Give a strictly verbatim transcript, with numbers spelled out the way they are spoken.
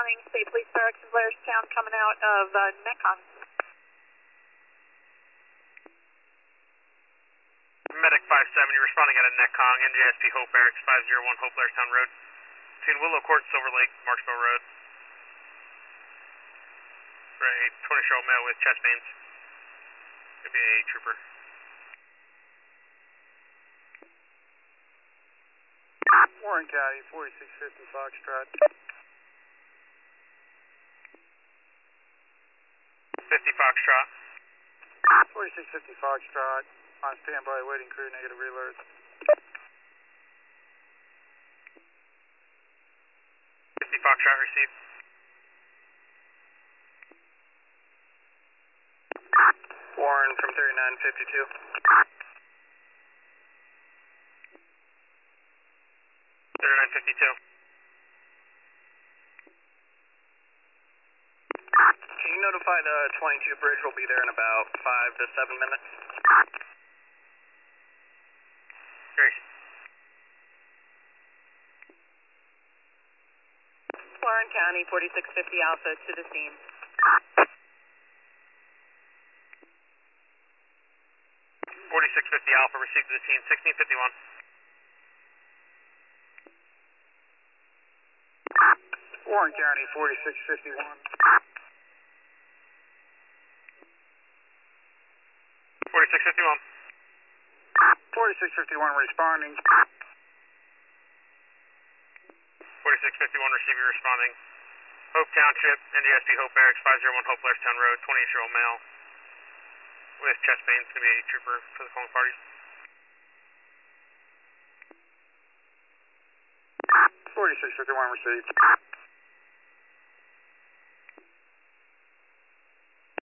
responding, State Police Barracks in Blairstown coming out of uh, Necon. Medic five seven, you're responding out of Necon, N J S P Hope Barracks, five zero one Hope Blairstown Road. Between Willow Court, Silver Lake, Marksville Road. For a twenty-year-old male with chest pains. Maybe a trooper. Warren County, forty-six fifty Foxtrot. fifty Foxtrot. forty-six fifty Foxtrot. On standby, waiting crew, negative alert. fifty Foxtrot received. Warren from thirty-nine fifty-two. thirty-nine fifty-two. Can you notify the twenty-two bridge will be there in about five to seven minutes? Great. Warren County, forty-six fifty Alpha to the scene. forty-six fifty Alpha received to the scene, sixteen fifty-one. Warren County, forty-six fifty-one. forty-six fifty-one. forty-six fifty-one responding. forty-six fifty-one receiver responding. Hope Township, N J S P Hope Barracks, five zero one Hope Blairstown Road, twenty-eight-year-old male with chest pains, going to be a trooper for the calling parties. forty-six fifty-one received.